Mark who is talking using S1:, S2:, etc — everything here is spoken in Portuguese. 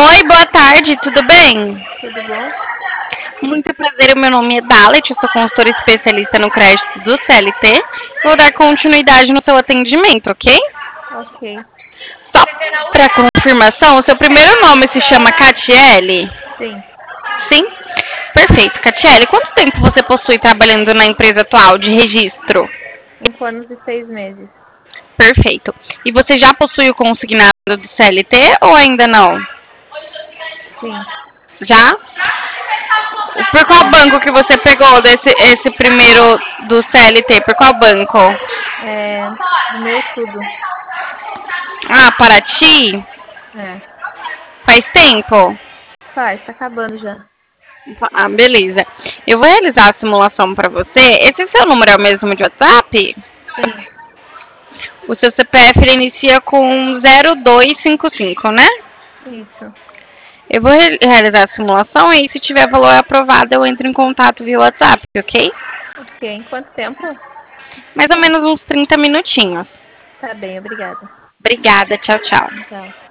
S1: Oi, boa tarde, tudo bem?
S2: Tudo bom?
S1: Muito prazer, o meu nome é Dalet, eu sou consultora especialista no crédito do CLT. Vou dar continuidade no seu atendimento, ok?
S2: Ok.
S1: Só para confirmação, o seu primeiro nome se chama Catiele?
S2: Sim.
S1: Sim? Perfeito. Catiele, quanto tempo você possui trabalhando na empresa atual de registro?
S2: 5 anos e 6 meses.
S1: Perfeito. E você já possui o consignado do CLT ou ainda não?
S2: Sim.
S1: Já? Por qual
S2: Sim.
S1: banco que você pegou esse primeiro do CLT? Por qual banco?
S2: É, do meu tudo.
S1: Ah, Paraty?
S2: É.
S1: Faz tempo?
S2: Faz, tá acabando já.
S1: Ah, beleza. Eu vou realizar a simulação para você. Esse seu número é o mesmo de WhatsApp?
S2: Sim.
S1: O seu CPF ele inicia com 0255, né?
S2: Isso.
S1: Eu vou realizar a simulação e se tiver valor aprovado eu entro em contato via WhatsApp, ok?
S2: Ok. Em quanto tempo?
S1: Mais ou menos uns 30 minutinhos.
S2: Tá bem, obrigada.
S1: Obrigada, tchau, tchau.
S2: Tchau.